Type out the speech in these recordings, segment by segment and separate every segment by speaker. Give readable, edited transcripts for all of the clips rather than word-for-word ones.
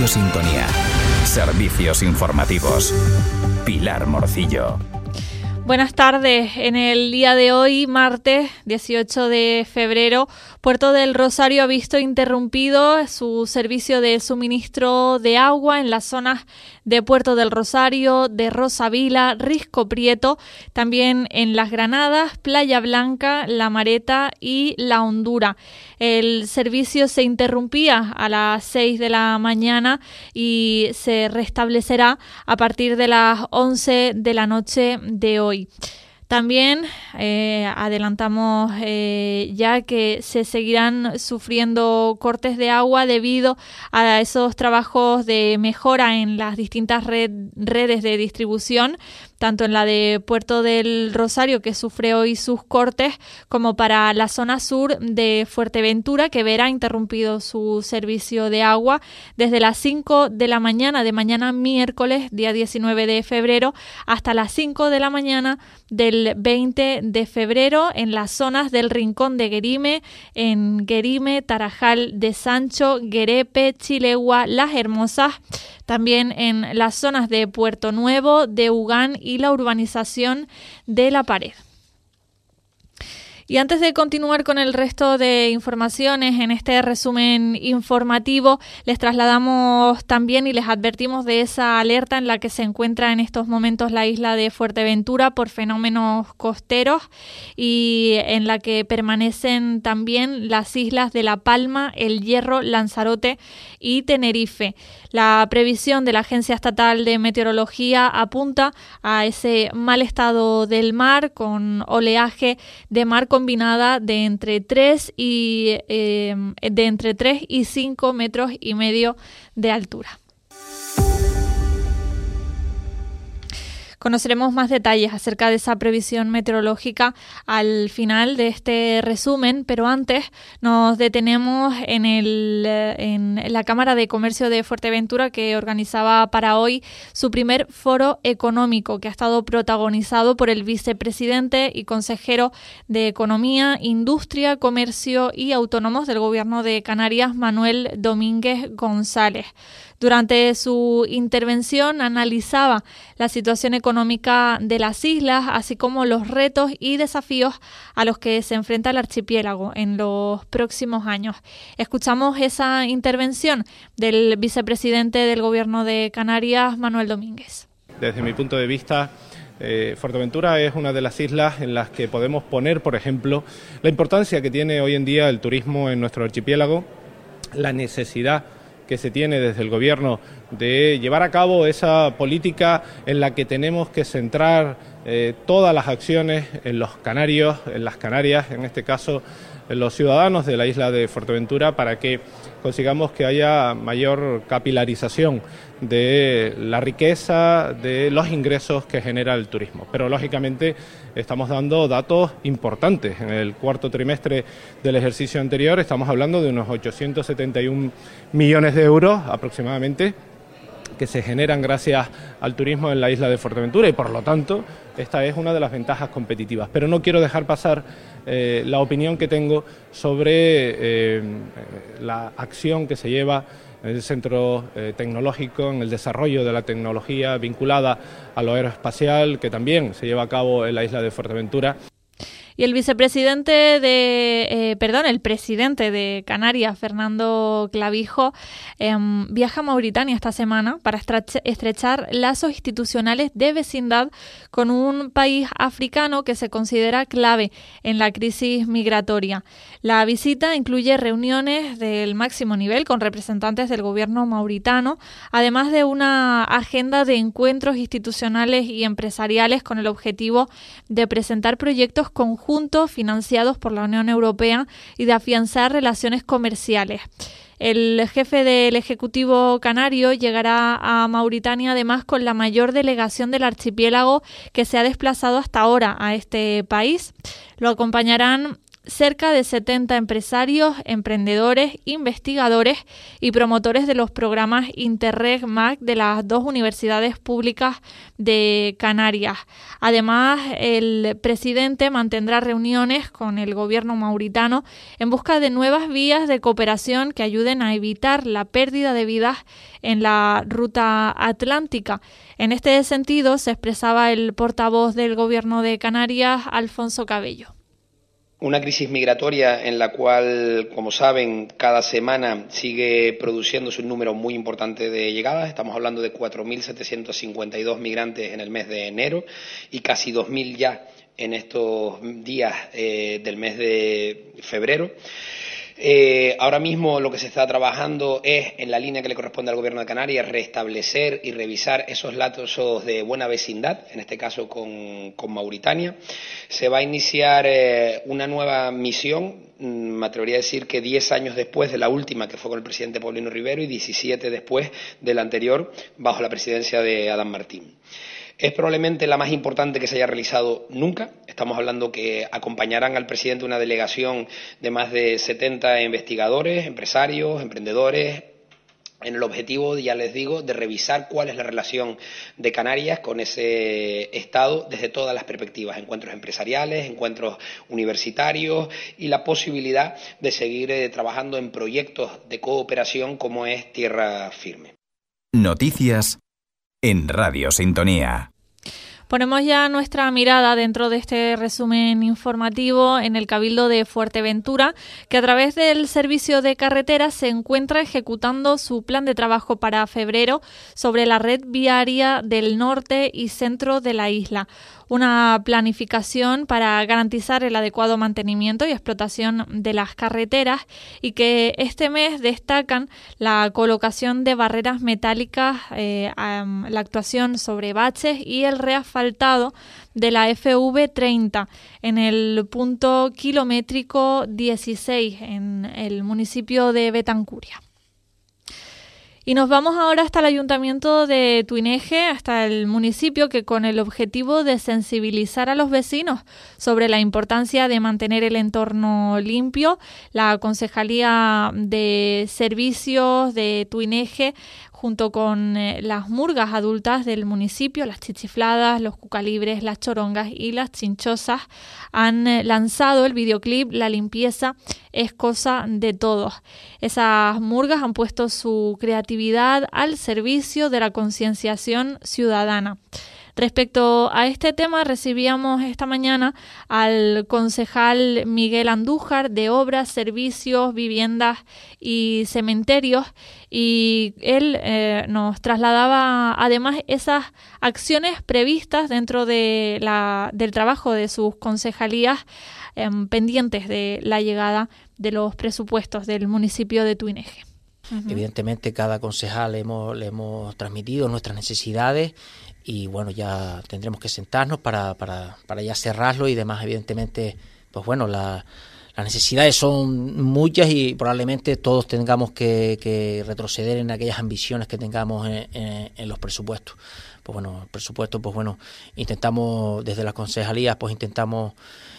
Speaker 1: sintonía. Servicios informativos. Pilar Morcillo.
Speaker 2: Buenas tardes. En el día de hoy, martes 18 de febrero, Puerto del Rosario ha visto interrumpido su servicio de suministro de agua en las zonas de Puerto del Rosario, de Rosavila, Risco Prieto, también en Las Granadas, Playa Blanca, La Mareta y La Hondura. El servicio se interrumpía a las 6 de la mañana y se restablecerá a partir de las 11 de la noche de hoy. También adelantamos ya que se seguirán sufriendo cortes de agua debido a esos trabajos de mejora en las distintas redes de distribución, tanto en la de Puerto del Rosario, que sufre hoy sus cortes, como para la zona sur de Fuerteventura, que verá interrumpido su servicio de agua desde las 5 de la mañana de mañana miércoles, día 19 de febrero, hasta las 5 de la mañana del 20 de febrero en las zonas del Rincón de Guerime, en Guerime, Tarajal de Sancho, Guerepe, Chilegua, Las Hermosas, también en las zonas de Puerto Nuevo, de Ugán y la urbanización de La Pared. Y antes de continuar con el resto de informaciones en este resumen informativo, les trasladamos también y les advertimos de esa alerta en la que se encuentra en estos momentos la isla de Fuerteventura por fenómenos costeros y en la que permanecen también las islas de La Palma, El Hierro, Lanzarote y Tenerife. La previsión de la Agencia Estatal de Meteorología apunta a ese mal estado del mar con oleaje de mar combinada de entre 3 y 5 metros y medio de altura. Conoceremos más detalles acerca de esa previsión meteorológica al final de este resumen, pero antes nos detenemos en la Cámara de Comercio de Fuerteventura, que organizaba para hoy su primer foro económico, que ha estado protagonizado por el vicepresidente y consejero de Economía, Industria, Comercio y Autónomos del Gobierno de Canarias, Manuel Domínguez González. Durante su intervención analizaba la situación económica de las islas, así como los retos y desafíos a los que se enfrenta el archipiélago en los próximos años. Escuchamos esa intervención del vicepresidente del Gobierno de Canarias, Manuel Domínguez.
Speaker 3: Desde mi punto de vista, Fuerteventura es una de las islas en las que podemos poner, por ejemplo, la importancia que tiene hoy en día el turismo en nuestro archipiélago, la necesidad que se tiene desde el Gobierno de llevar a cabo esa política en la que tenemos que centrar todas las acciones en los canarios, en las Canarias, en este caso en los ciudadanos de la isla de Fuerteventura, para que consigamos que haya mayor capilarización de la riqueza, de los ingresos que genera el turismo. Pero lógicamente estamos dando datos importantes. En el cuarto trimestre del ejercicio anterior estamos hablando de unos 871 millones de euros aproximadamente que se generan gracias al turismo en la isla de Fuerteventura y por lo tanto esta es una de las ventajas competitivas. Pero no quiero dejar pasar la opinión que tengo sobre la acción que se lleva en el centro tecnológico, en el desarrollo de la tecnología vinculada a lo aeroespacial, que también se lleva a cabo en la isla de Fuerteventura.
Speaker 2: Y el el presidente de Canarias, Fernando Clavijo, viaja a Mauritania esta semana para estrechar lazos institucionales de vecindad con un país africano que se considera clave en la crisis migratoria. La visita incluye reuniones del máximo nivel con representantes del gobierno mauritano, además de una agenda de encuentros institucionales y empresariales con el objetivo de presentar proyectos conjuntos financiados por la Unión Europea y de afianzar relaciones comerciales. El jefe del Ejecutivo canario llegará a Mauritania además con la mayor delegación del archipiélago que se ha desplazado hasta ahora a este país. Lo acompañarán cerca de 70 empresarios, emprendedores, investigadores y promotores de los programas Interreg MAC de las dos universidades públicas de Canarias. Además, el presidente mantendrá reuniones con el gobierno mauritano en busca de nuevas vías de cooperación que ayuden a evitar la pérdida de vidas en la ruta atlántica. En este sentido, se expresaba el portavoz del Gobierno de Canarias, Alfonso Cabello.
Speaker 4: Una crisis migratoria en la cual, como saben, cada semana sigue produciéndose un número muy importante de llegadas. Estamos hablando de 4.752 migrantes en el mes de enero y casi 2.000 ya en estos días del mes de febrero. Ahora mismo lo que se está trabajando es, en la línea que le corresponde al Gobierno de Canarias, restablecer y revisar esos lazos de buena vecindad, en este caso con Mauritania. Se va a iniciar una nueva misión, me atrevería a decir que 10 años después de la última, que fue con el presidente Paulino Rivero, y 17 después de la anterior, bajo la presidencia de Adán Martín. Es probablemente la más importante que se haya realizado nunca. Estamos hablando que acompañarán al presidente una delegación de más de 70 investigadores, empresarios, emprendedores, en el objetivo, ya les digo, de revisar cuál es la relación de Canarias con ese Estado desde todas las perspectivas, encuentros empresariales, encuentros universitarios y la posibilidad de seguir trabajando en proyectos de cooperación como es Tierra Firme.
Speaker 1: Noticias en Radio Sintonía.
Speaker 2: Ponemos ya nuestra mirada dentro de este resumen informativo en el Cabildo de Fuerteventura, que a través del Servicio de Carreteras se encuentra ejecutando su plan de trabajo para febrero sobre la red viaria del norte y centro de la isla. Una planificación para garantizar el adecuado mantenimiento y explotación de las carreteras y que este mes destacan la colocación de barreras metálicas, la actuación sobre baches y el reasfaltado de la FV30 en el punto kilométrico 16 en el municipio de Betancuria. Y nos vamos ahora hasta el Ayuntamiento de Tuineje, hasta el municipio, que con el objetivo de sensibilizar a los vecinos sobre la importancia de mantener el entorno limpio, la Concejalía de Servicios de Tuineje, junto con las murgas adultas del municipio, las chichifladas, los cucalibres, las chorongas y las chinchosas, han lanzado el videoclip La limpieza es cosa de todos. Esas murgas han puesto su creatividad al servicio de la concienciación ciudadana. Respecto a este tema, recibíamos esta mañana al concejal Miguel Andújar de Obras, Servicios, Viviendas y Cementerios, y él nos trasladaba además esas acciones previstas dentro de del trabajo de sus concejalías pendientes de la llegada de los presupuestos del municipio de Tuineje.
Speaker 5: Evidentemente cada concejal le hemos transmitido nuestras necesidades y bueno, ya tendremos que sentarnos para ya cerrarlo y demás. Evidentemente, pues bueno, las necesidades son muchas y probablemente todos tengamos que retroceder en aquellas ambiciones que tengamos en los presupuestos. Pues bueno, el presupuesto, pues bueno, intentamos desde las concejalías, pues intentamos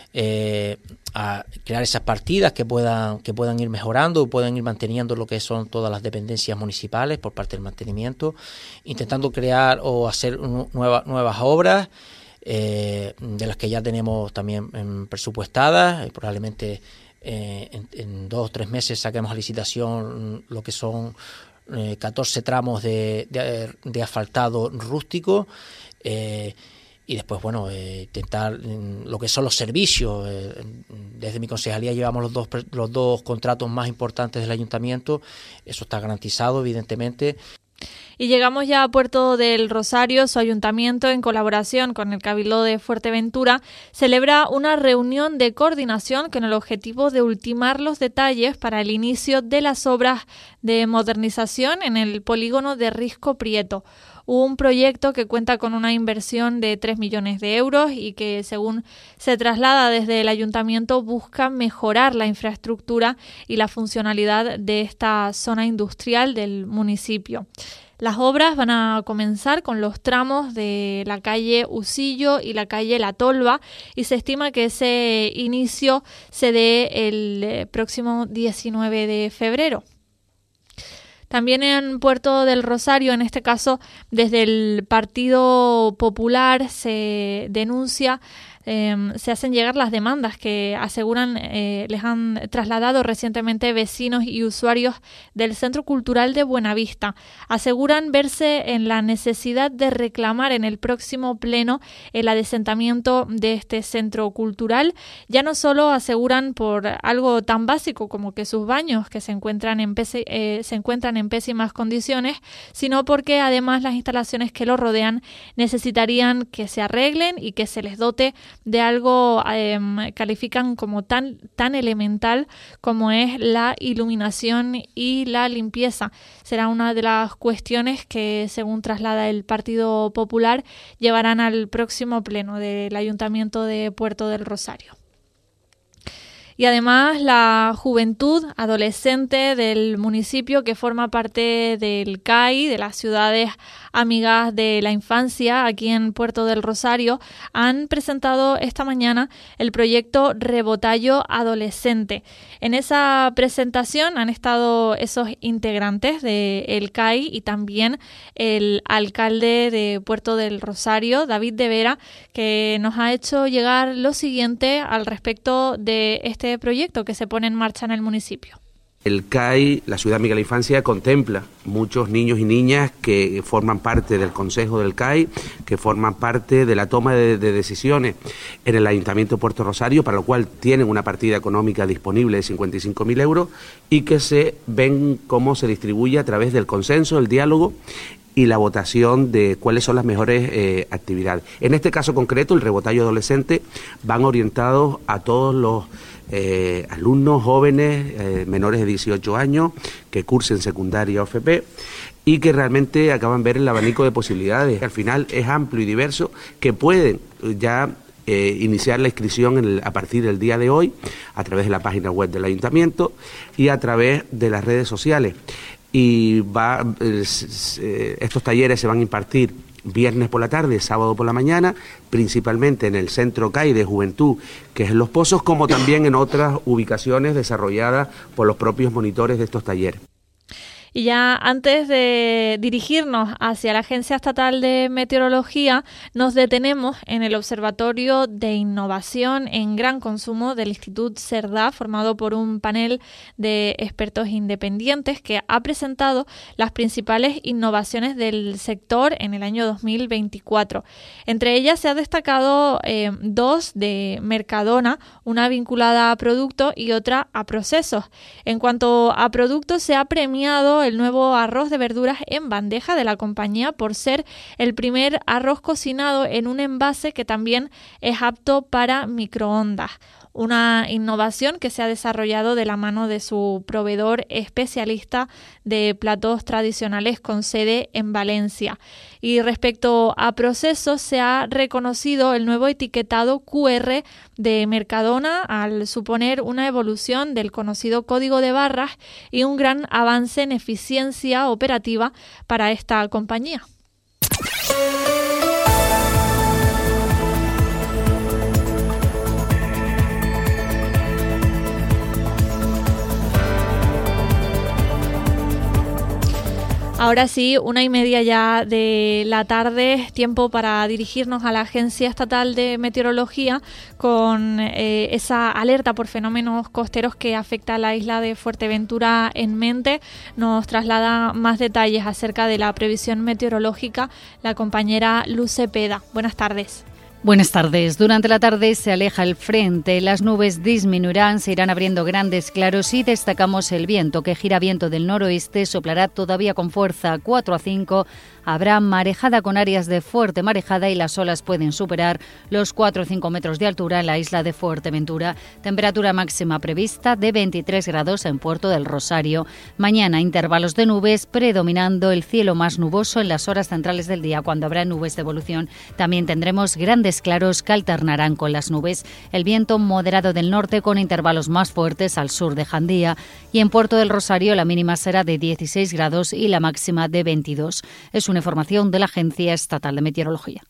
Speaker 5: a crear esas partidas que puedan ir mejorando, puedan ir manteniendo lo que son todas las dependencias municipales por parte del mantenimiento, intentando crear o hacer nuevas obras de las que ya tenemos también presupuestadas. Probablemente en 2 o 3 meses saquemos a licitación lo que son 14 tramos de asfaltado rústico. Y después, bueno, intentar lo que son los servicios. Desde mi concejalía llevamos los dos contratos más importantes del ayuntamiento. Eso está garantizado, evidentemente.
Speaker 2: Y llegamos ya a Puerto del Rosario. Su ayuntamiento, en colaboración con el Cabildo de Fuerteventura, celebra una reunión de coordinación con el objetivo de ultimar los detalles para el inicio de las obras de modernización en el polígono de Risco Prieto. Un proyecto que cuenta con una inversión de 3 millones de euros y que, según se traslada desde el ayuntamiento, busca mejorar la infraestructura y la funcionalidad de esta zona industrial del municipio. Las obras van a comenzar con los tramos de la calle Usillo y la calle La Tolva y se estima que ese inicio se dé el próximo 19 de febrero. También en Puerto del Rosario, en este caso desde el Partido Popular, se denuncia, se hacen llegar las demandas que aseguran les han trasladado recientemente vecinos y usuarios del Centro Cultural de Buenavista. Aseguran verse en la necesidad de reclamar en el próximo pleno el adesentamiento de este centro cultural. Ya no solo aseguran por algo tan básico como que sus baños que se encuentran en pésimas condiciones, sino porque además las instalaciones que lo rodean necesitarían que se arreglen y que se les dote de algo califican como tan elemental como es la iluminación y la limpieza. Será una de las cuestiones que, según traslada el Partido Popular, llevarán al próximo pleno del Ayuntamiento de Puerto del Rosario. Y además la juventud adolescente del municipio que forma parte del CAI, de las ciudades amigas de la infancia aquí en Puerto del Rosario, han presentado esta mañana el proyecto Rebotallo Adolescente. En esa presentación han estado esos integrantes del CAI y también el alcalde de Puerto del Rosario, David de Vera, que nos ha hecho llegar lo siguiente al respecto de este proyecto que se pone en marcha en el municipio.
Speaker 6: El CAI, la Ciudad Amiga de la Infancia, contempla muchos niños y niñas que forman parte del Consejo del CAI, que forman parte de la toma de decisiones en el Ayuntamiento de Puerto Rosario, para lo cual tienen una partida económica disponible de 55.000 euros y que se ven cómo se distribuye a través del consenso, el diálogo y la votación de cuáles son las mejores actividades. En este caso concreto, el rebotallo adolescente, van orientados a todos los alumnos jóvenes menores de 18 años que cursen secundaria o FP y que realmente acaban de ver el abanico de posibilidades. Al final es amplio y diverso, que pueden ya iniciar la inscripción a partir del día de hoy a través de la página web del Ayuntamiento y a través de las redes sociales. Y estos talleres se van a impartir viernes por la tarde, sábado por la mañana, principalmente en el Centro CAI de Juventud, que es en Los Pozos, como también en otras ubicaciones desarrolladas por los propios monitores de estos talleres.
Speaker 2: Y ya antes de dirigirnos hacia la Agencia Estatal de Meteorología, nos detenemos en el Observatorio de Innovación en Gran Consumo del Instituto Cerdà, formado por un panel de expertos independientes que ha presentado las principales innovaciones del sector en el año 2024. Entre ellas se ha destacado dos de Mercadona, una vinculada a productos y otra a procesos. En cuanto a productos, se ha premiado el nuevo arroz de verduras en bandeja de la compañía por ser el primer arroz cocinado en un envase que también es apto para microondas. Una innovación que se ha desarrollado de la mano de su proveedor especialista de platos tradicionales con sede en Valencia. Y respecto a procesos, se ha reconocido el nuevo etiquetado QR de Mercadona al suponer una evolución del conocido código de barras y un gran avance en eficiencia operativa para esta compañía. Ahora sí, 1:30 ya de la tarde, tiempo para dirigirnos a la Agencia Estatal de Meteorología con esa alerta por fenómenos costeros que afecta a la isla de Fuerteventura en mente. Nos traslada más detalles acerca de la previsión meteorológica la compañera Luz Cepeda. Buenas tardes.
Speaker 7: Buenas tardes. Durante la tarde se aleja el frente, las nubes disminuirán, se irán abriendo grandes claros y destacamos el viento, que gira viento del noroeste, soplará todavía con fuerza 4 a 5. Habrá marejada con áreas de fuerte marejada y las olas pueden superar los 4 o 5 metros de altura en la isla de Fuerteventura. Temperatura máxima prevista de 23 grados en Puerto del Rosario. Mañana intervalos de nubes, predominando el cielo más nuboso en las horas centrales del día, cuando habrá nubes de evolución. También tendremos grandes grandes claros que alternarán con las nubes. El viento moderado del norte con intervalos más fuertes al sur de Jandía, y en Puerto del Rosario la mínima será de 16 grados y la máxima de 22. Es una información de la Agencia Estatal de Meteorología.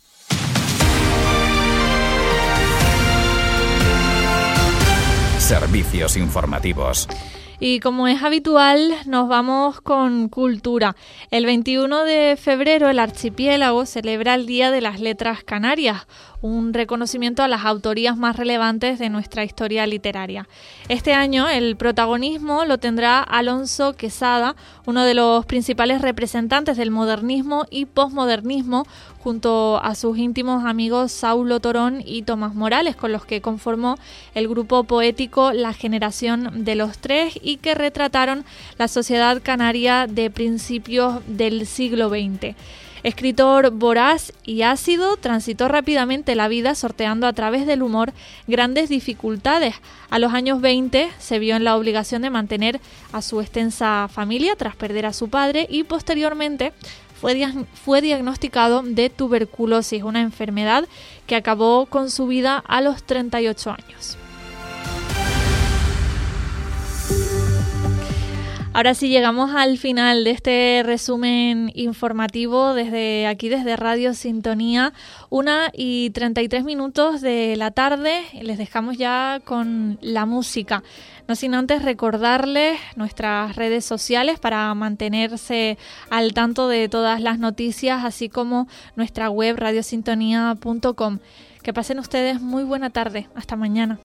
Speaker 1: Servicios informativos.
Speaker 2: Y como es habitual, nos vamos con cultura. El 21 de febrero el archipiélago celebra el Día de las Letras Canarias, un reconocimiento a las autorías más relevantes de nuestra historia literaria. Este año el protagonismo lo tendrá Alonso Quesada, uno de los principales representantes del modernismo y posmodernismo, junto a sus íntimos amigos Saulo Torón y Tomás Morales, con los que conformó el grupo poético La Generación de los Tres y que retrataron la sociedad canaria de principios del siglo XX. Escritor voraz y ácido, transitó rápidamente la vida sorteando a través del humor grandes dificultades. A los años 20 se vio en la obligación de mantener a su extensa familia tras perder a su padre y posteriormente fue diagnosticado de tuberculosis, una enfermedad que acabó con su vida a los 38 años. Ahora sí llegamos al final de este resumen informativo desde Radio Sintonía, 1:33 de la tarde. Les dejamos ya con la música. No sin antes recordarles nuestras redes sociales para mantenerse al tanto de todas las noticias, así como nuestra web radiosintonía.com. Que pasen ustedes muy buena tarde. Hasta mañana.